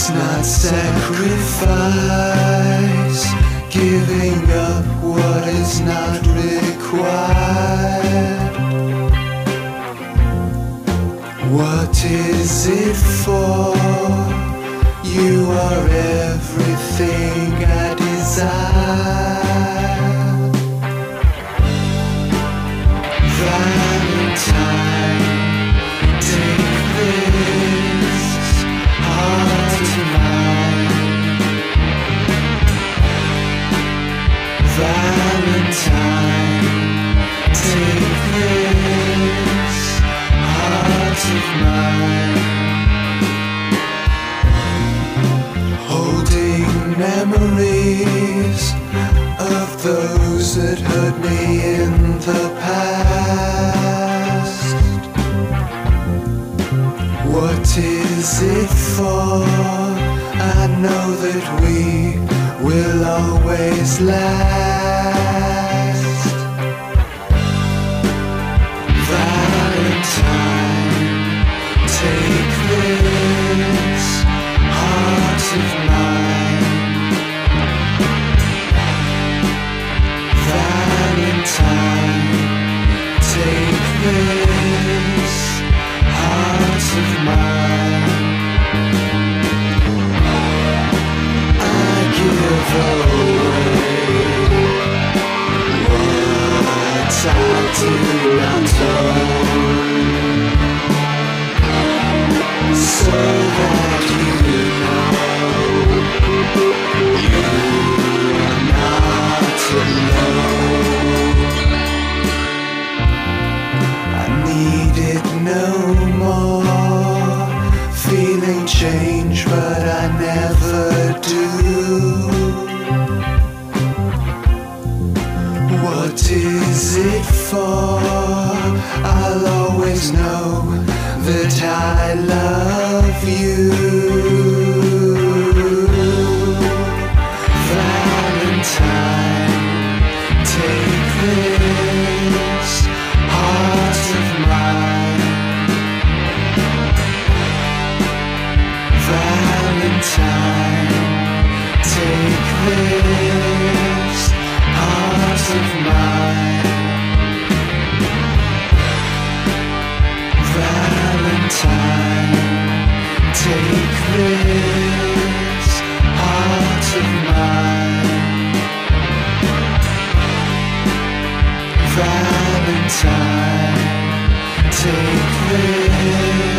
It's not sacrifice, giving up what is not required. What is it for? You are everything I desire. Valentine, take this heart of mine. Valentine, take this heart of mine. Holding memories of those that hurt me in the past. What is it for? I know that we will always last. Valentine, take this heart of mine. Valentine, take this heart of mine. I give away what I do not own, so that you know you are not alone. I need it no more, feeling change but I never do. What is it for? I'll always know that I love you. Valentine, take this heart of mine. Valentine, take this heart of mine. Valentine, take this heart of mine. Valentine, take this